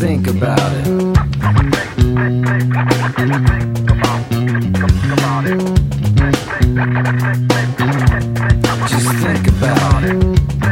think about it. Just think about it.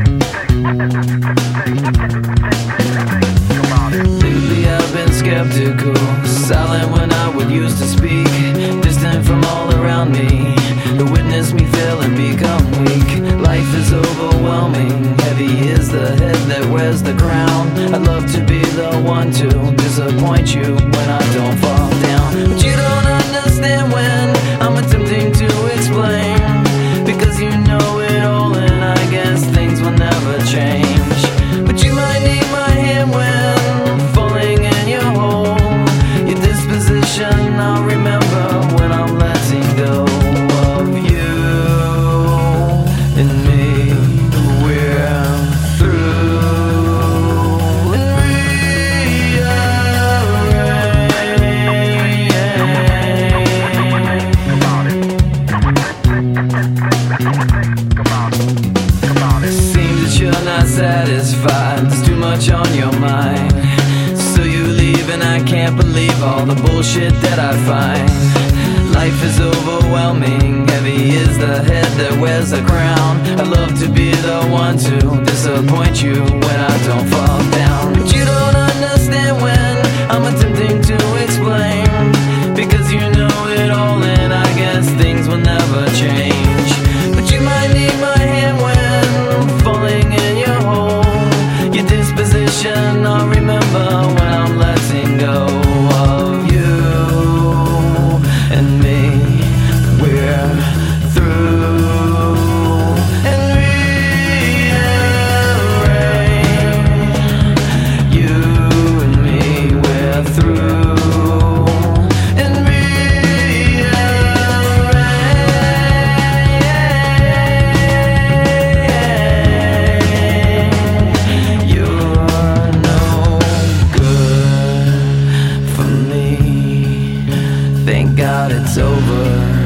Lately I've been skeptical, silent when I would used to speak, distant from all around me, to witness me fail and become weak. Life is overwhelming, heavy is the head that wears the crown. I'd love to be the one to disappoint you when I don't fall down, but you don't understand when I'm attempting to explain, because you know it all and I guess things will never change. But you might need my hand when falling in your hole. Your disposition I'll remember when I'm letting go of you and me. We're through and seems that you're not satisfied, there's too much on your mind, so you leave and I can't believe all the bullshit that I find. Life is overwhelming, heavy is the head that wears a crown. I'd love to be the one to disappoint you when I don't fall down, but you don't understand when I'm attempting to explain, because you know it all and I guess things will never change. But you might need my hand when falling in your hole. Your disposition I'll remember when I'm letting go of you and me. We're through and rearrange. You and me, we're through and rearrange. You're no good for me. Thank God it's over.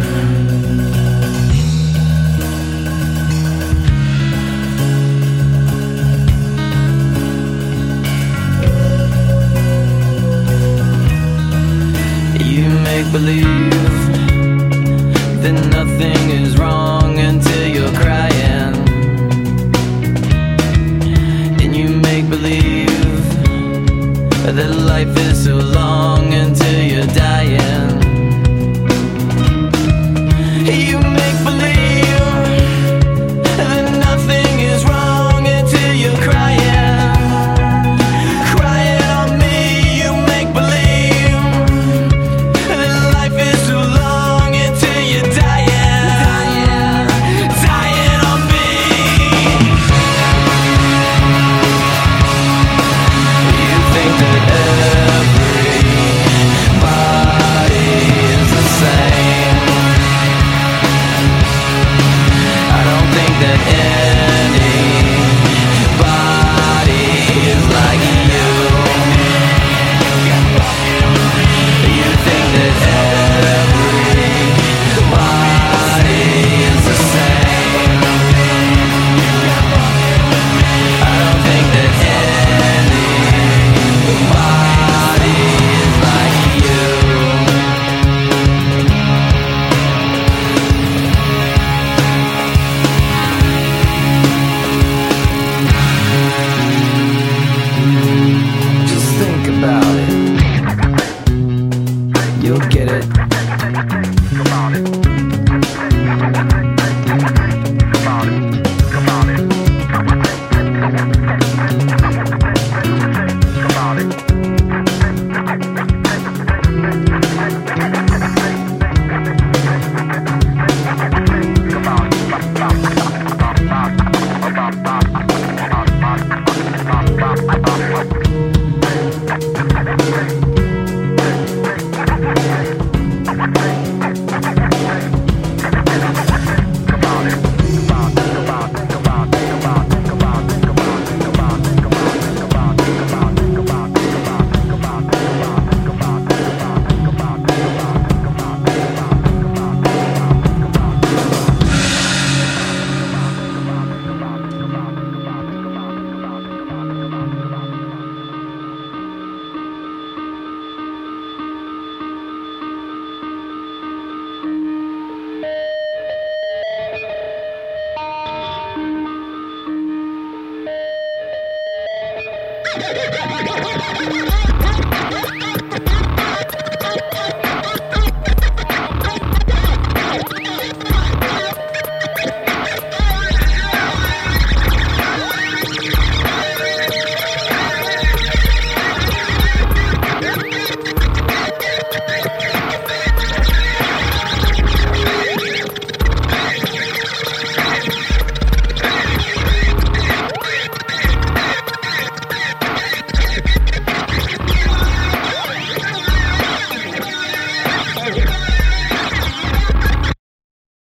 You make believe that nothing is wrong until you're crying, and you make believe that life is so long until you're dying. You make believe that nothing is wrong until you're crying, crying on me. You make believe that life is so